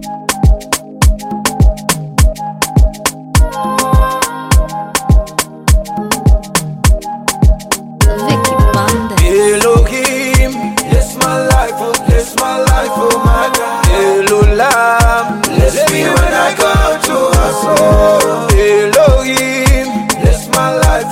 Vicky Banda. Elohim, bless my life, oh my God. Elohim, bless me when I go to a soul. Elohim, bless my life,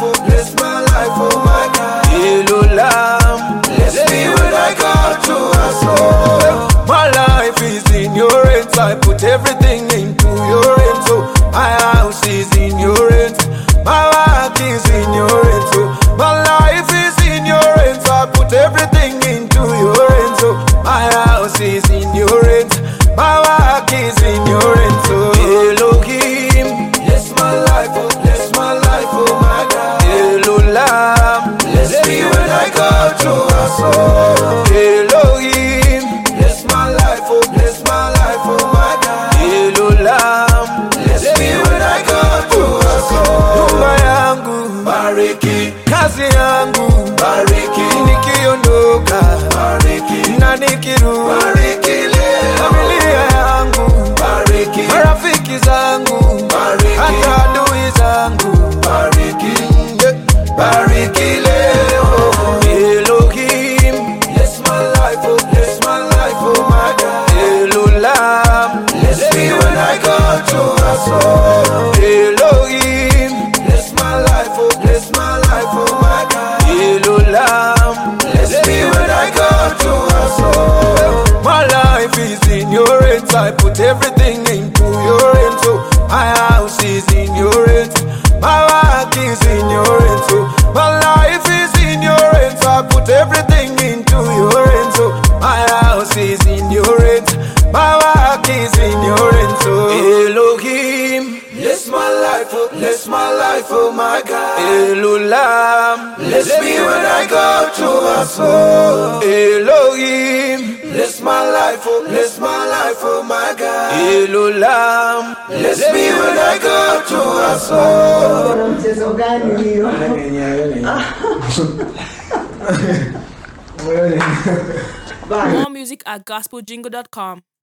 oh my God. Elohim, bless me when I go to a soul. My life is in your hands, I put everything into your hands. So my house is in your hands, my work is in your hands. So my life is in your hands, I put everything into your hands. So my house is in your hands, my work is in your hands. So Elohim, bless my life, oh my God. Elohim, bless me when I go to a soul. Elohim, bless my life, oh my God. Elohim, bless me when I go to a soul. Nyumba yangu bariki, kazi yangu bariki, nikiondoka bariki, na nikirudi bariki leo. Familia yangu bariki, marafiki zangu bariki, hata adui zangu bariki, bariki leo. Elohim, bless my life, oh my God. Elohim, bless me when I go to a soul. Elohim, bless my life, oh my God. Elohim, bless me when I go to a soul. My life is in your hands, I put everything into your hands. So my house is in your hands, my work is in your hands. So my life is in your hands, I put everything into your hands. So my house is in your hands, my work is in your hands. So Elohim, bless my life, oh my God. Elohim, bless me when I go to a soul. Elohim, bless my life, oh my God. Elohim, bless me when I go to a soul. Mchezo gani hiyo? More music at gospeljingle.com.